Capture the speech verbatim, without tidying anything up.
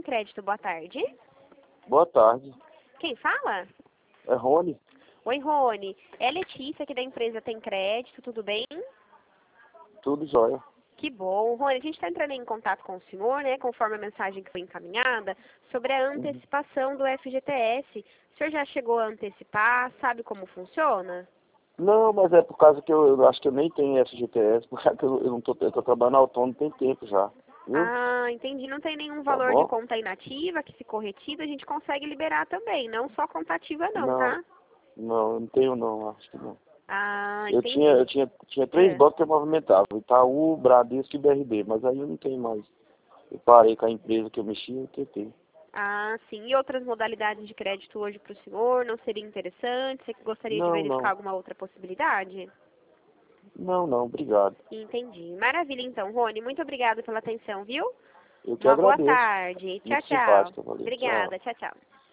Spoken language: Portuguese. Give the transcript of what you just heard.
Crédito, boa tarde. Boa tarde. Quem fala? É Rony? Oi, Rony. É Letícia aqui da empresa Tem Crédito, tudo bem? Tudo jóia. Que bom. Rony, a gente está entrando em contato com o senhor, né, conforme a mensagem que foi encaminhada, sobre a antecipação do F G T S. O senhor já chegou a antecipar? Sabe como funciona? Não, mas é por causa que eu, eu acho que eu nem tenho F G T S, porque eu, eu não tô, eu tô trabalhando autônomo tem tempo já. Viu? Ah, entendi. Não tem nenhum Tá valor de bom? conta inativa que, se corretido, a gente consegue liberar também. Não só conta ativa não, Não, tá? não, eu não tenho não, acho que não. Ah, Eu tinha, eu entendi. tinha, tinha três É. bancos que eu movimentava, Itaú, Bradesco e B R B, mas aí eu não tenho mais. Eu parei com a empresa que eu mexia e tentei. Ah, sim. E outras modalidades de crédito hoje para o senhor? Não seria interessante? Você que gostaria de Não, verificar não. alguma outra possibilidade? Não, não, obrigado. Entendi. Maravilha, então, Rony. Muito obrigada pela atenção, viu? Eu que Uma boa agradeço. tarde. Tchau, Muito tchau. simpática, valeu, tchau. Obrigada. Tchau, tchau.